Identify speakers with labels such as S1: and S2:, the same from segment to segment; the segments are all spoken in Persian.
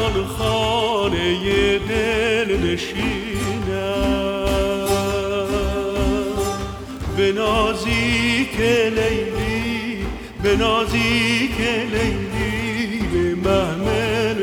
S1: گلخانه دل نشینم، به نازیک لیلی، به نازیک لیلی به محمل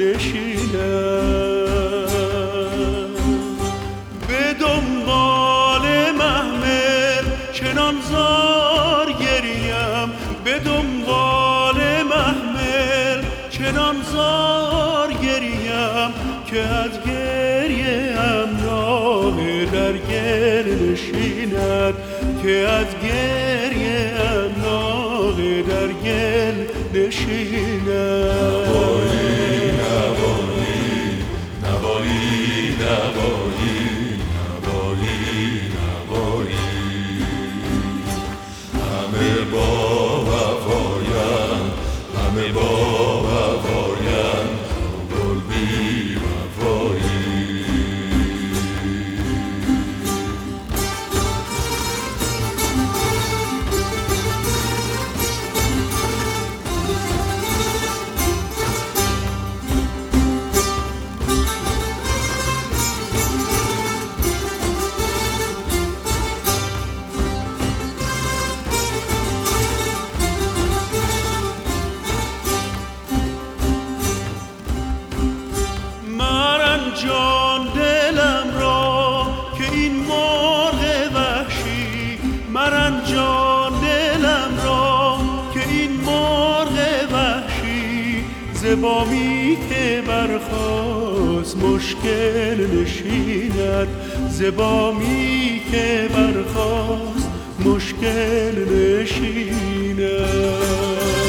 S1: نشینم، به دنبال محمل چنان زار گریم، به دنبال محمل چنان زار گریم که از گریه‌ام ناله در گل نشیند، که از گریه‌ام ناله در گل نشیند.
S2: نوایی نوایی نوایی نوایی نوایی نوایی، همه با وفاین، همه با وفاین، گل بی وفایی.
S1: جان دلم را که این مرغ وحشی، مرن جان دلم را که این مرغ وحشی، ز بامی که برخاست مشکل نشیند، ز بامی که برخاست مشکل نشیند.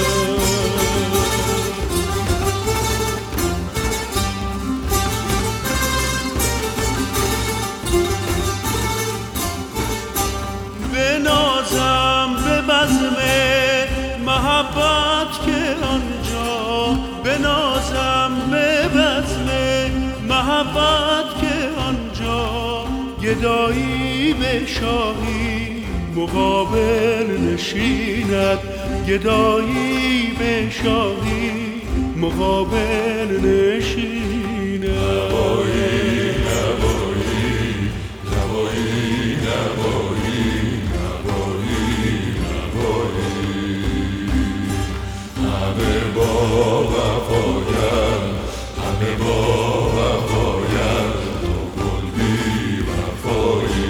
S1: بنازم به بزم محبت که آنجا، بنازم به بزم محبت که آنجا، گدایی به شاهی مقابل نشیند، گدایی به شاهی مقابل نشیند.
S2: نوایی نوایی نوایی نوایی همه با وفاین، همه با وفاین، تو گل بی وفایی.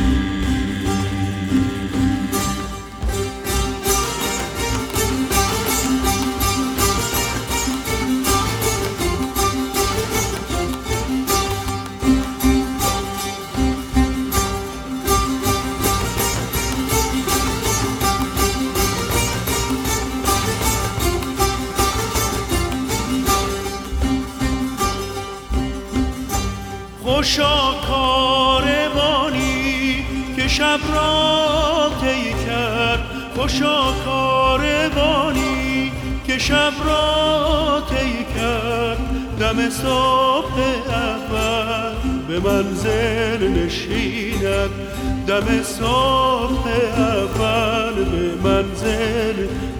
S1: خوشا کاروانی که شب را طی کرد، خوشا کاروانی که شب را طی کرد، دم صبح اول به منزل نشیند، دم صبح اول به منزل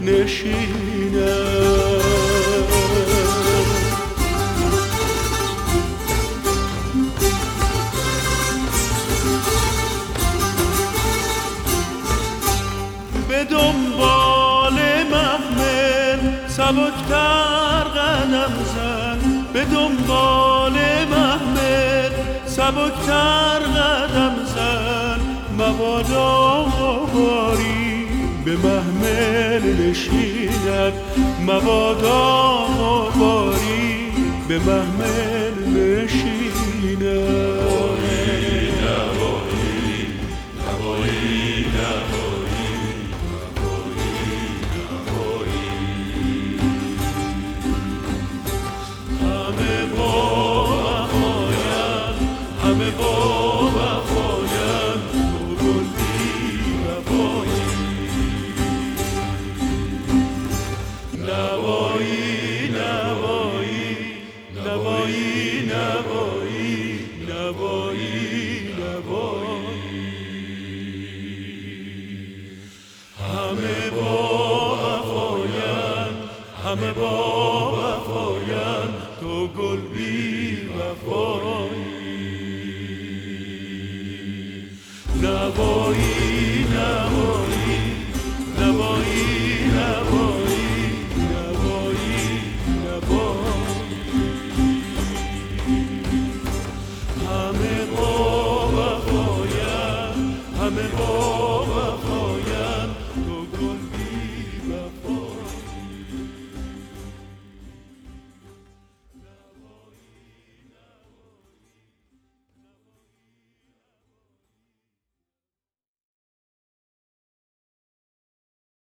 S1: نشیند. به دنبال محمل سبکتر قدم زن، به دنبال محمل سبکتر قدم زن، مبادا باری به محمل نشیند، مبادا باری به محمل نشیند. نوایی نوایی نوایی نوایی گل بی وفایی. نوایی نوایی نوایی نوایی